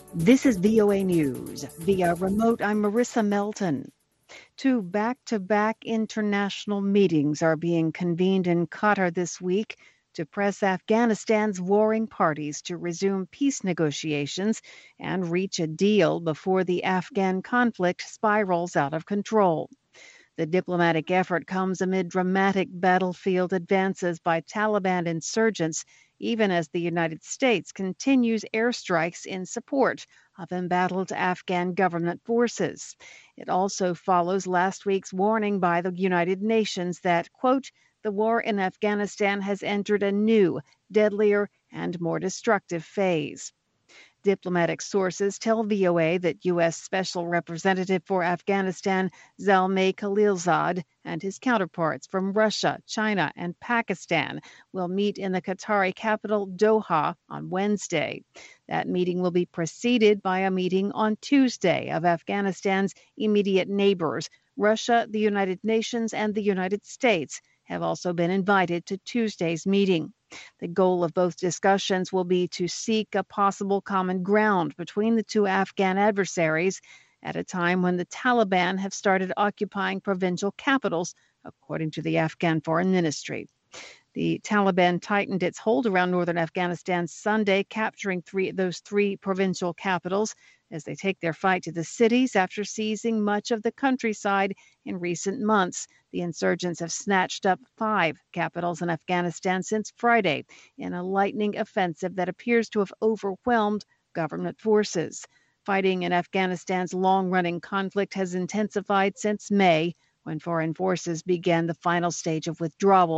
This is VOA News. Via remote, I'm Marissa Melton. Two back-to-back international meetings are being convened in Qatar this week to press Afghanistan's warring parties to resume peace negotiations and reach a deal before the Afghan conflict spirals out of control. The diplomatic effort comes amid dramatic battlefield advances by Taliban insurgents, even as the United States continues airstrikes in support of embattled Afghan government forces. It also follows last week's warning by the United Nations that, quote, the war in Afghanistan has entered a new, deadlier, and more destructive phase. Diplomatic sources tell VOA that U.S. Special Representative for Afghanistan Zalmay Khalilzad and his counterparts from Russia, China, and Pakistan will meet in the Qatari capital, Doha, on Wednesday. That meeting will be preceded by a meeting on Tuesday of Afghanistan's immediate neighbors. Russia, the United Nations, and the United States have also been invited to Tuesday's meeting. The goal of both discussions will be to seek a possible common ground between the two Afghan adversaries at a time when the Taliban have started occupying provincial capitals, according to the Afghan Foreign Ministry. The Taliban tightened its hold around northern Afghanistan Sunday, capturing those three provincial capitals as they take their fight to the cities after seizing much of the countryside in recent months. The insurgents have snatched up 5 capitals in Afghanistan since Friday in a lightning offensive that appears to have overwhelmed government forces. Fighting in Afghanistan's long-running conflict has intensified since May, when foreign forces began the final stage of withdrawal